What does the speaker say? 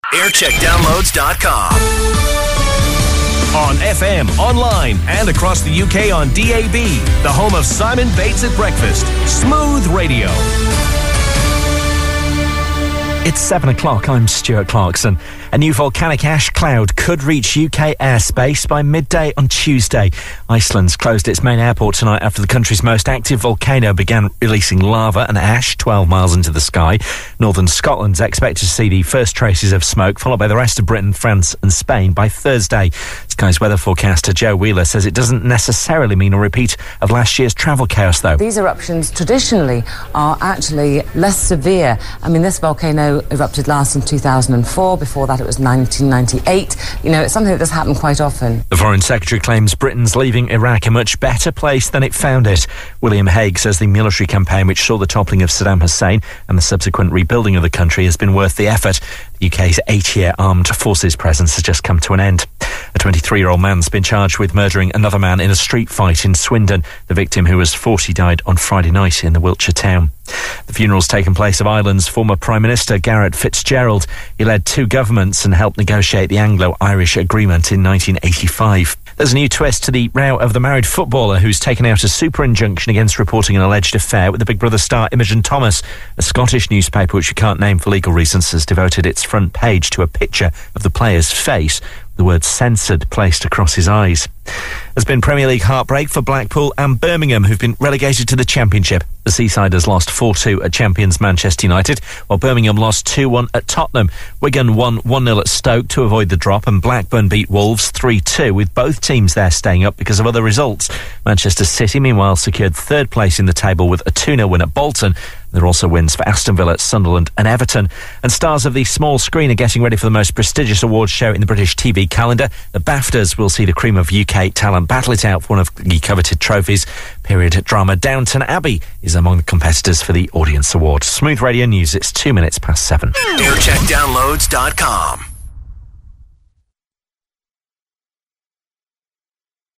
Aircheckdownloads.com. On FM, online, and across the UK on DAB. The home of Simon Bates at Breakfast. Smooth Radio. It's 7 o'clock. I'm Stuart Clarkson. A new volcanic ash cloud could reach UK airspace by midday on Tuesday. Iceland's closed its main airport tonight after the country's most active volcano began releasing lava and ash 12 miles into the sky. Northern Scotland's expected to see the first traces of smoke, followed by the rest of Britain, France and Spain by Thursday. Sky's weather forecaster Joe Wheeler says it doesn't necessarily mean a repeat of last year's travel chaos, though. These eruptions traditionally are actually less severe. I mean, this volcano erupted last in 2004. Before that, it was 1998. You know, it's something that does happen quite often. The Foreign Secretary claims Britain's leaving Iraq a much better place than it found it. William Hague says the military campaign which saw the toppling of Saddam Hussein and the subsequent rebuilding of the country has been worth the effort. The UK's 8-year armed forces presence has just come to an end. A 23-year-old man's been charged with murdering another man in a street fight in Swindon. The victim, who was 40, died on Friday night in the Wiltshire town. The funeral's taken place of Ireland's former Prime Minister Garret FitzGerald. He led two governments and helped negotiate the Anglo-Irish Agreement in 1985. There's a new twist to the row of the married footballer who's taken out a super injunction against reporting an alleged affair with the Big Brother star Imogen Thomas. A Scottish newspaper, which we can't name for legal reasons, has devoted its front page to a picture of the player's face, the word censored placed across his eyes. There's been Premier League heartbreak for Blackpool and Birmingham, who've been relegated to the Championship. The Seasiders lost 4-2 at champions Manchester United, while Birmingham lost 2-1 at Tottenham. Wigan won 1-0 at Stoke to avoid the drop, and Blackburn beat Wolves 3-2, with both teams there staying up because of other results. Manchester City, meanwhile, secured third place in the table with a 2-0 win at Bolton. There are also wins for Aston Villa, Sunderland and Everton. And stars of the small screen are getting ready for the most prestigious awards show in the British TV calendar. The BAFTAs will see the cream of UK talent battle it out for one of the coveted trophies. Period drama Downton Abbey is among the competitors for the Audience Award. Smooth Radio News, it's 2 minutes past 7. Aircheckdownloads.com.